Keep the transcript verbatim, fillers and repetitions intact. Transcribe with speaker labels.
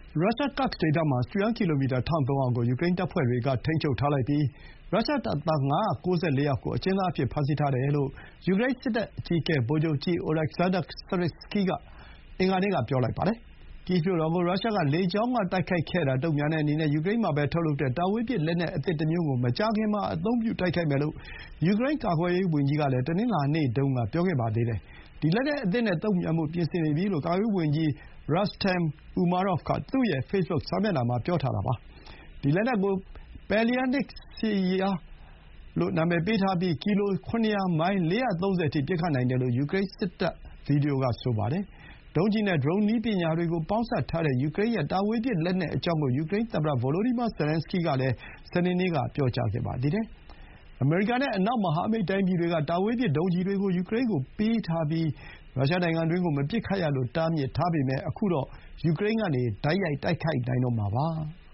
Speaker 1: ရုရှား Kursk ဒေသမှာ စတုရန်းကီလိုမီတာ ၁,၃၀၀ ကို ယူကရိန်းတပ်ဖွဲ့တွေက ထိန်းချုပ်ထားလိုက်ပြီး ရုရှားတပ်သား ၅၉၄ ယောက်ကို အကျဥ်းသားအဖြစ် ဖမ်းဆီးထားတယ်လို့ ယူကရိန်းစစ်တပ်အကြီးအကဲ ဗိုလ်ချုပ်ကြီး Oleksandr Syrskyi က အင်္ဂါနေ့က ပြောပါတယ်။ ကိဗ်မြို့တော်ကို ရုရှားက လေကြောင်းက တိုက်ခိုက်ခဲ့တာ တုံ့ပြန်တဲ့အနေနဲ့ ယူကရိန်းမှာပဲထုတ်လုပ်တဲ့ တာဝေးပစ်လက်နက်အသစ်တမျိုးကို မကြာခင်မှာ အသုံးပြုတိုက်ခိုက်မယ်လို့ ယူကရိန်းကာကွယ်ရေးဝန်ကြီးကလည်း တနင်္လာနေ့တုန်းက ပြောခဲ့ပါသေးတယ်။ ဒီလက်နက်အသစ်နဲ့ တုံ့ပြန်ဖို့ ပြင်ဆင်နေပြီလို့ ကာကွယ်ရေးဝန်ကြီး Rustem Umerov က သူ့ရဲ့ ဖေ့ဘွတ်စာမျက်နှာမှာ ပြောထားပါတယ်။ ဒီလက်နက်ကို Pelyanic Syr လို့ နာမည်ပေးထားပြီး ကီလို ၇၀၀ မိုင် ၄၃၀ အထိ ပစ်ခတ်နိုင်တယ်လို့ ယူကရိန်းစစ်တပ်ဗီဒီယိုက ဆိုပါတယ်။ ဒုံးကျည်နဲ့ ဒရုန်းနည်းပညာတွေကို ပေါင်းစပ်ထားတဲ့ ယူကရိန်းရဲ့ တာဝေးပစ်လက်နက်အကြောင်းကို ယူကရိန်းသမ္မတ Volodymyr Zelenskyy ကလည်း စနေနေ့က ပြောခဲ့ပါသေးတယ်။ အမေရိကန်နဲ့ အနောက်မဟာမိတ်တိုင်းပြည်တွေက တာဝေးပစ်ဒုံးကျည်တွေကို ယူကရိန်းကိုပေးထားပြီး ရုရှားနိုင်ငံတွင်းကို မပစ်ခတ်ရလို့ တားမြစ်ထားပေမဲ့ ခုတော့ ယူကရိန်းကနေ တိုက်ရိုက်တိုက်ခိုက်နိုင်တော့မှာပါ။